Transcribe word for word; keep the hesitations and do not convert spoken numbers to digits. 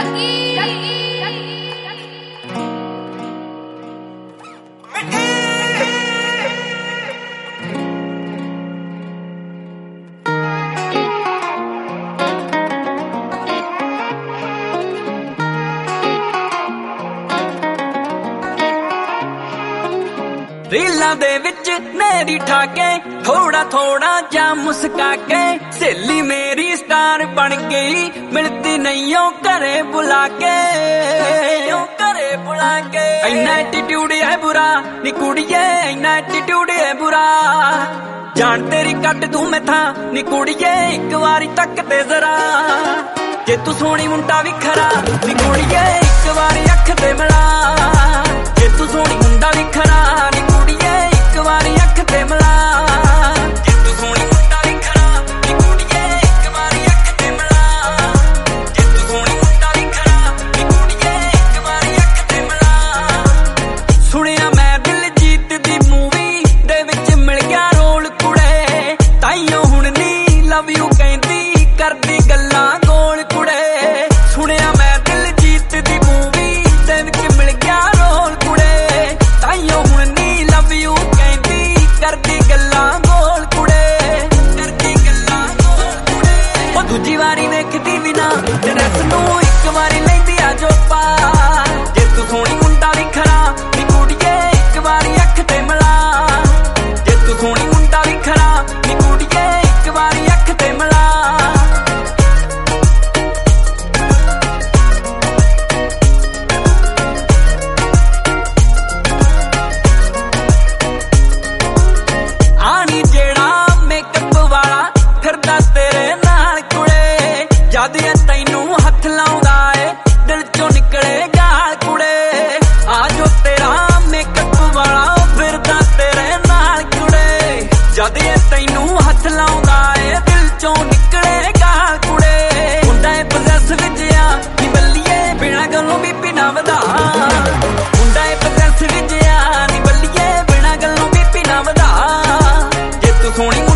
रीलां दे विच नेरी ठाके थोड़ा थोड़ा जा मुस्का के सहेली मेरी स्टार बन गई मिलती नहीं ओ घरे बुला के घरे बुला के इन्ना एटीट्यूड है बुरा नी कुड़िए इन्ना एटीट्यूड है बुरा जान तेरी कट दूं मैं था नी कुड़िए एक बारी तक ते जरा जे तू सोहनी मुंडा भी खरा नी कुड़िए एक बारी अख ते मिला जे तू सोहनी मुंडा भी खरा नी कुड़िए एक बारी अख ते मिला जे तू सोहनी मुंडा भी खरा नी कुड़िए एक बारी अख ते मिला जे तू सोहनी मुंडा भी खरा नी कुड़िए एक बारी अख ते मिला सुनिया मैं दिलजीत दी मूवी दे विच मिल गया रोल कुड़े ताइयों हुण नी लव यू कहंदी करदी गल्लां गोल कुड़े सुनिया मैं दिलजीत दी मूवी दे विच मिल गया रोल कुड़े ताइयों हुण नी लव यू कहंदी करदी गल्लां गोल कुड़े करदी गल्लां गोल कुड़े ओ दूजी वारी वेखदी भी ना ते रस नूं इक वारी लैंदी आ जोपा जे तू सोहनी मुंडा भी खरा नी कुड़िए एक वारी अख ते मिला जे तू सोहनी मुंडा भी खरा नी कुड़िए एक वारी अख ते मिला आनी जेड़ा मेकअप वाला फिरदा तेरे नाल कुड़े जद ये तैनू हथ लाउंदा ए दिल चों निकले गाल कुड़े आ जो तेरा मेकअप वाला फिरदा तेरे नाल कुड़े जद ये तैनू हथ लाउंदा ए दिल चों निकले गाल कुड़े मुंडा ए पजैस विच आ नी बल्लीए बिना गल्लों भी पिना वधा मुंडा ए पजैस विच आ नी बल्लीए बिना गल्लों भी पिना वधा जे तू सोहनी